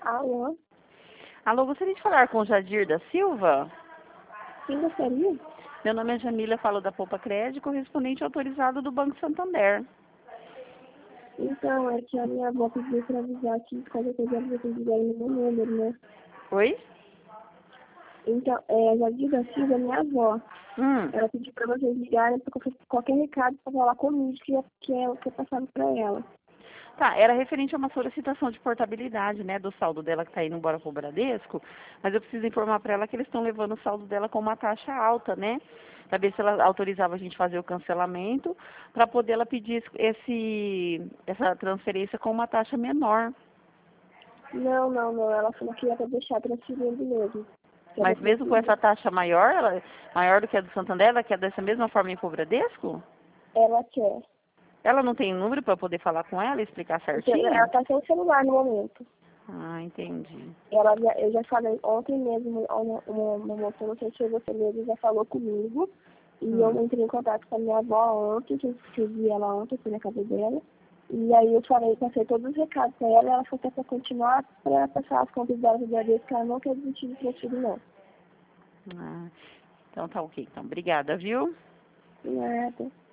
Alô? Alô, gostaria de falar com o Jadir da Silva? Quem gostaria? Meu nome é Jamila, falo da Poupa Crédito, correspondente autorizado do Banco Santander. Então, é que a minha avó pediu para avisar que qualquer coisa vocês ligarem no meu número, né? Oi? Então, a Jardim da Silva é minha avó. Hum. Ela pediu para vocês ligarem para qualquer recado para falar comigo que eu passava para ela. Tá, era referente a uma solicitação de portabilidade, né, do saldo dela que está indo embora pro Bradesco, mas eu preciso informar para ela que eles estão levando o saldo dela com uma taxa alta, né? Para ver se ela autorizava a gente fazer o cancelamento, para poder ela pedir essa transferência com uma taxa menor. Não. Ela falou que ia pra deixar transferindo mesmo. Mas mesmo com essa taxa maior, maior do que a do Santander, ela quer dessa mesma forma ir pro Bradesco? Ela quer. Ela não tem número para poder falar com ela e explicar certinho? Ela tá sem celular no momento. Ah, entendi. Eu já falei ontem mesmo, uma moça, não sei se você mesmo, já falou comigo. E eu entrei em contato com a minha avó ontem, que eu escrevi ela ontem, fui na casa dela. E aí eu passei todos os recados pra ela, ela falou que é pra continuar pra passar as contas dela do Bradesco, que ela não quer desistir do transferido, não. Ah, então tá ok. Então, obrigada, viu? Nada.